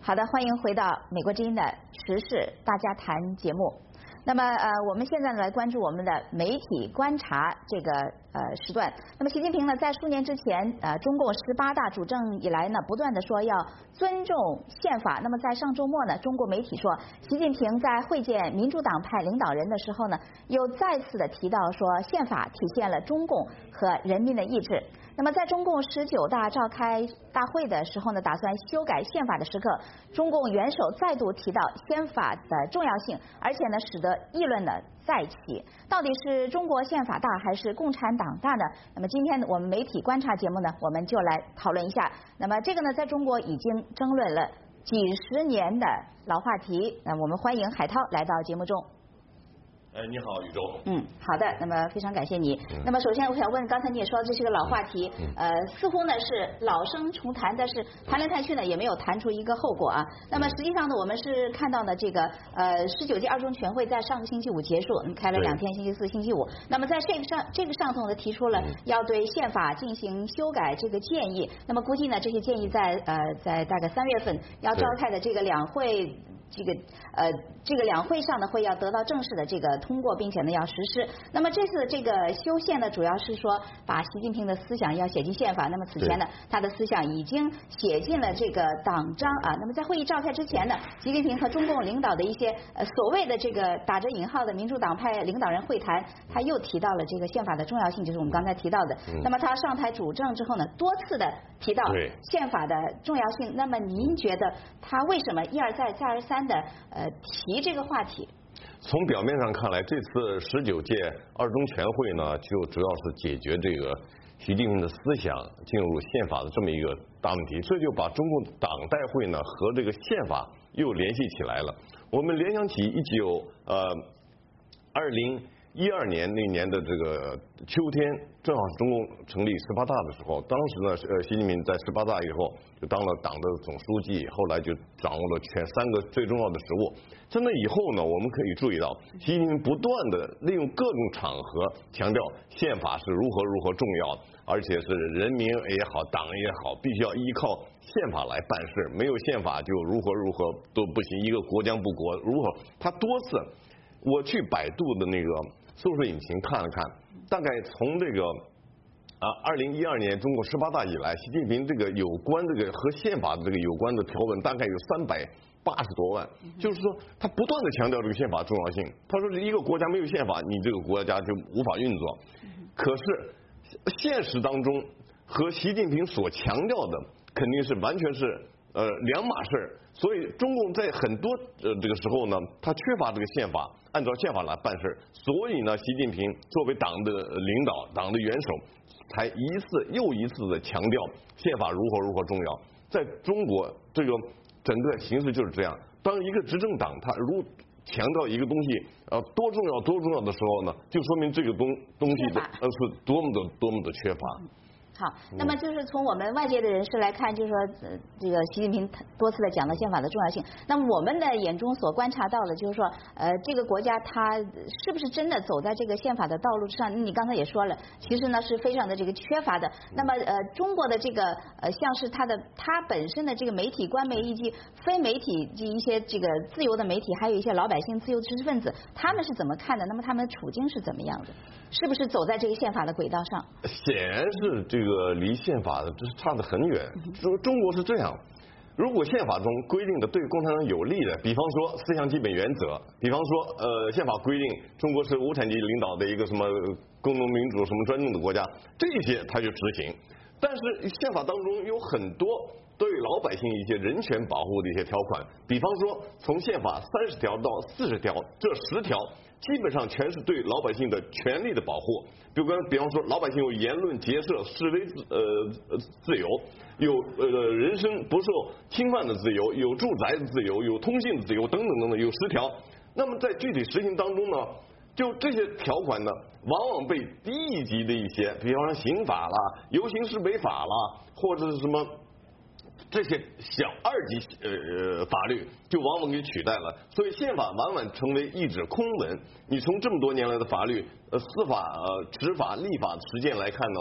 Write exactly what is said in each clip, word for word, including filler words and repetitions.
好的，欢迎回到美国之音的时事大家谈节目。那么呃，我们现在来关注我们的媒体观察这个呃时段。那么习近平呢，在数年之前，呃，中共十八大主政以来呢，不断的说要尊重宪法。那么在上周末呢，中国媒体说，习近平在会见民主党派领导人的时候呢，又再次的提到说，宪法体现了中共和人民的意志。那么在中共十九大召开大会的时候呢，打算修改宪法的时刻，中共元首再度提到宪法的重要性，而且呢，使得议论呢再起。到底是中国宪法大还是共产党大呢？那么今天我们媒体观察节目呢，我们就来讨论一下。那么这个呢，在中国已经争论了几十年的老话题。那我们欢迎海涛来到节目中。 哎，你好，宇宙。 嗯，好的，那么非常感谢你。嗯、那么首先我想问，刚才你也说这是个老话题，嗯、呃，似乎呢是老生重谈，但是谈来谈去呢也没有谈出一个后果啊。那么实际上呢，我们是看到呢这个呃十九届二中全会在上个星期五结束，开了两天，星期四、星期五。那么在这个上这个上头呢提出了要对宪法进行修改这个建议。那么估计呢这些建议在呃在大概三月份要召开的这个两会。这个呃，这个两会上呢会要得到正式的这个通过，并且呢要实施。那么这次的这个修宪呢，主要是说把习近平的思想要写进宪法。那么此前呢，他的思想已经写进了这个党章啊。那么在会议召开之前呢，习近平和中共领导的一些呃所谓的这个打着引号的民主党派领导人会谈，他又提到了这个宪法的重要性，就是我们刚才提到的。嗯、那么他上台主政之后呢，多次的提到宪法的重要性。那么您觉得他为什么一而再再而三的呃提这个话题？ 从表面上看来，这次十九届二中全会呢，就主要是解决这个习近平的思想进入宪法的这么一个大问题，这就把中共党代会呢和这个宪法又联系起来了。我们联想起一九呃二零一二年那年的这个秋天，正好是中共成立十八大的时候。当时呢，呃，习近平在十八大以后就当了党的总书记，后来就掌握了全三个最重要的职务。在那以后呢，我们可以注意到，习近平不断的利用各种场合强调宪法是如何如何重要，而且是人民也好，党也好，必须要依靠宪法来办事，没有宪法就如何如何都不行，一个国将不国如何。他多次，我去百度的那个搜索引擎看了看，大概从这个啊二零一二年中国十八大以来，习近平这个有关这个和宪法的这个有关的条文大概有三百八十多万，就是说他不断的强调这个宪法重要性。他说一个国家没有宪法，你这个国家就无法运作。可是现实当中和习近平所强调的肯定是完全是呃两码事。所以中共在很多呃这个时候呢，他缺乏这个宪法，按照宪法来办事。所以呢，习近平作为党的领导、党的元首，才一次又一次的强调宪法如何如何重要。在中国这个整个形势就是这样，当一个执政党他如强调一个东西呃多重要多重要的时候呢，就说明这个东东西的呃是多么的多么的缺乏。 好，那么就是从我们外界的人士来看，就是说，呃，这个习近平多次的讲了宪法的重要性。那么我们的眼中所观察到的，就是说，呃，这个国家它是不是真的走在这个宪法的道路之上？你刚才也说了，其实呢是非常的这个缺乏的。那么呃，中国的这个呃，像是它的它本身的这个媒体、官媒以及非媒体及一些这个自由的媒体，还有一些老百姓、自由知识分子，他们是怎么看的？那么他们的处境是怎么样的？是不是走在这个宪法的轨道上？ 显然是这个。这个离宪法的这是差得很远。说中国是这样，如果宪法中规定的对共产党有利的，比方说思想基本原则，比方说呃宪法规定中国是无产阶级领导的一个什么工农民主什么专政的国家，这些他就执行。但是宪法当中有很多对老百姓一些人权保护的一些条款，比方说从宪法三十条到四十条，这十条基本上全是对老百姓的权利的保护。比如比方说，老百姓有言论、结社、示威自呃自由，有呃人身不受侵犯的自由，有住宅的自由，有通信的自由等等等等，有十条。那么在具体实行当中呢，就这些条款呢，往往被低一级的一些，比方说刑法啦、游行示威法啦，或者是什么。这些小二级呃呃法律就往往给取代了，所以宪法往往成为一纸空文。你从这么多年来的法律、呃司法、呃执法、立法实践来看呢，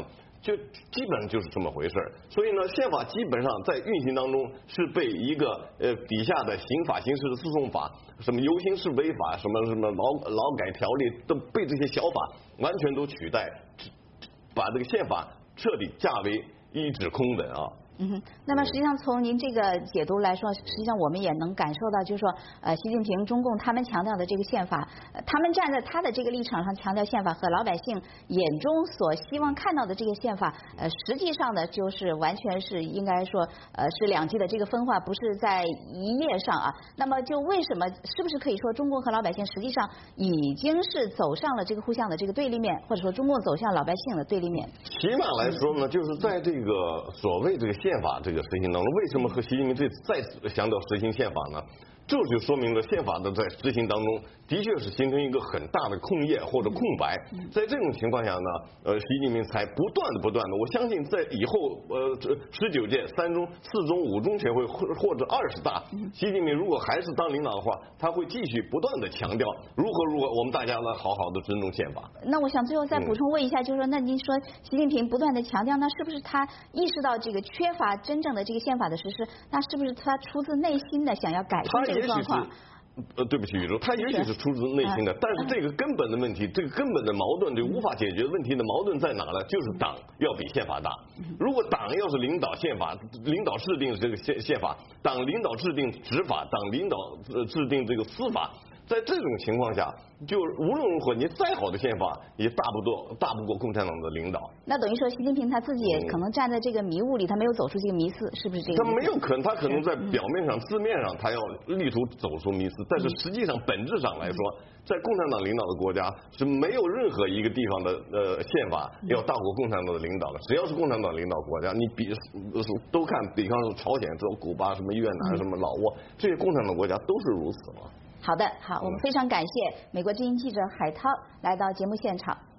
就基本上就是这么回事儿。所以呢，宪法基本上在运行当中是被一个呃底下的刑法、刑事诉讼法、什么游行示威法、什么什么劳劳改条例都被这些小法完全都取代，把这个宪法彻底架为一纸空文啊。 嗯哼，那么实际上从您这个解读来说，实际上我们也能感受到，就是说，呃，习近平、中共他们强调的这个宪法，呃、他们站在他的这个立场上强调宪法和老百姓眼中所希望看到的这个宪法，呃，实际上呢，就是完全是应该说，呃，是两极的这个分化，不是在一列上啊。那么就为什么，是不是可以说中共和老百姓实际上已经是走上了这个互相的这个对立面，或者说中共走向老百姓的对立面？ 起码来说呢，就是在这个所谓这个宪法这个实行当中，为什么和习近平这次再次强调实行宪法呢？这就说明了宪法的在执行当中的确是形成一个很大的空页或者空白。在这种情况下呢，呃，习近平才不断的不断的，我相信在以后呃十九届三中、四中、五中全会或或者二十大，习近平如果还是当领导的话，他会继续不断的强调如何如何我们大家呢好好的尊重宪法。 那我想最后再补充问一下，就是说，那您说习近平不断的强调，那是不是他意识到这个缺乏真正的这个宪法的实施？那是不是他出自内心的想要改变这个状况？ 呃，对不起，宇宙，他也许是出自内心的，但是这个根本的问题，这个根本的矛盾，这个无法解决问题的矛盾在哪呢？就是党要比宪法大。如果党要是领导宪法，领导制定这个宪宪法，党领导制定执法，党领导呃制定这个司法。在这种情况下，就无论如何，你再好的宪法也大不过大不过共产党的领导。 那等于说，习近平他自己也可能站在这个迷雾里，他没有走出这个迷思，是不是这个？ 他没有可能，他可能在表面上、字面上，他要力图走出迷思，但是实际上、本质上来说，在共产党领导的国家是没有任何一个地方的呃宪法要大过共产党的领导的。只要是共产党领导国家，你比都看，比方说朝鲜、这种古巴、什么越南、什么老挝，这些共产党国家都是如此嘛。 好的，好，我们非常感谢美国之音记者海涛来到节目现场。